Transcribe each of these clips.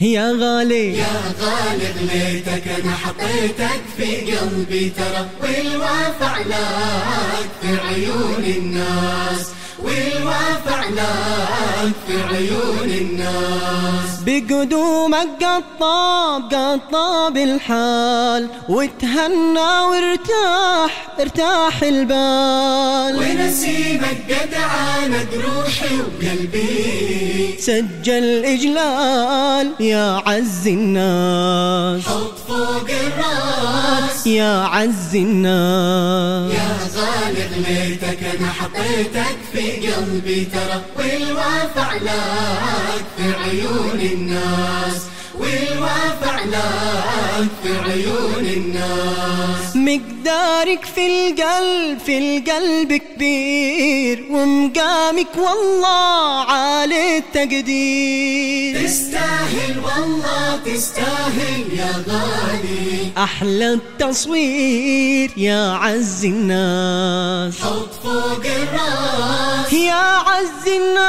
يا غالي يا غالي غليتك أنا حطيتك في قلبي ترى، والوافع لك في عيون الناس، والوافع لك في عيون الناس. بقدومك قطاب الحال، وتهنى ارتاح البال، ونسيمك قد عانق روحي وقلبي، سجل إجلال يا عز الناس، حط فوق الراس يا عز الناس. يا غالي غليتك أنا حطيتك في قلبي ترى، والوافع لك في عيون الناس، والوافع لك في عيون الناس. مقدارك في القلب كبير، ومقامك والله عالي التقدير، تستاهل والله تستاهل يا غالي، أحلى التصوير يا عز الناس، حط فوق الراس يا عز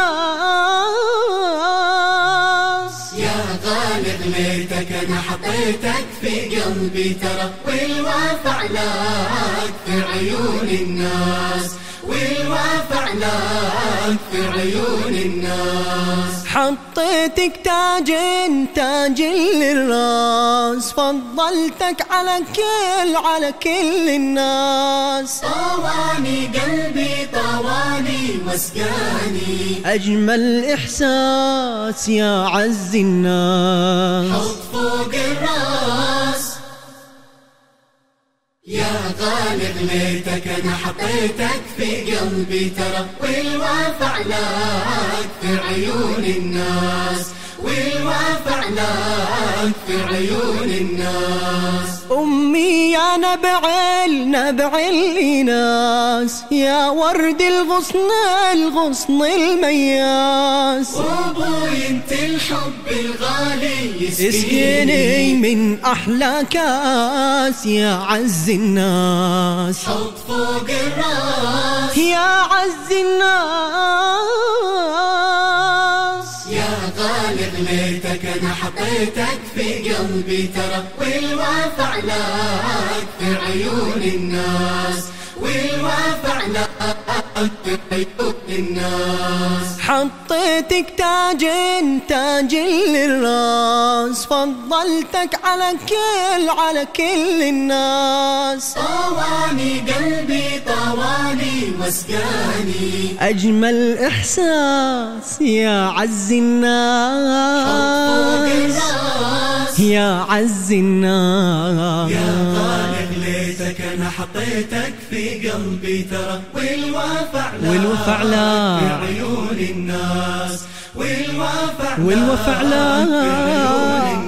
الناس. يا غالي غليتك أنا حطيتك في قلبي ترى، والوافع لك في عيون الناس، والوافع لك في عيون الناس. حطيتك تاج للراس، فضلتك على كل الناس. طواني قلبي طواني واسقاني، أجمل إحساس يا عز الناس، حط فوق الراس. يا غالي غليتك أنا حطيتك في قلبي ترى، والوافع لك في عيون الناس، والوافع لك في عيون الناس. أمي يا نبع الإناس، يا ورد الغصن المياس. وابوي انت الحب الغالي يسقيني من أحلى كاس يا عز الناس، حط فوق الراس يا عز الناس. يا غالي غليتك أنا حطيتك في قلبي ترى، والوافع لك في عيون الناس، والوافع لك في عيون الناس. حطيتك تاج للراس، فضلتك على كل الناس. طواني قلبي طواني واسقاني، أجمل إحساس يا عز الناس، يا عز الناس. يا غالي غليتك أنا حطيتك في قلبي ترى، والوافع لك في عيون الناس، والوافع لك في عيون الناس.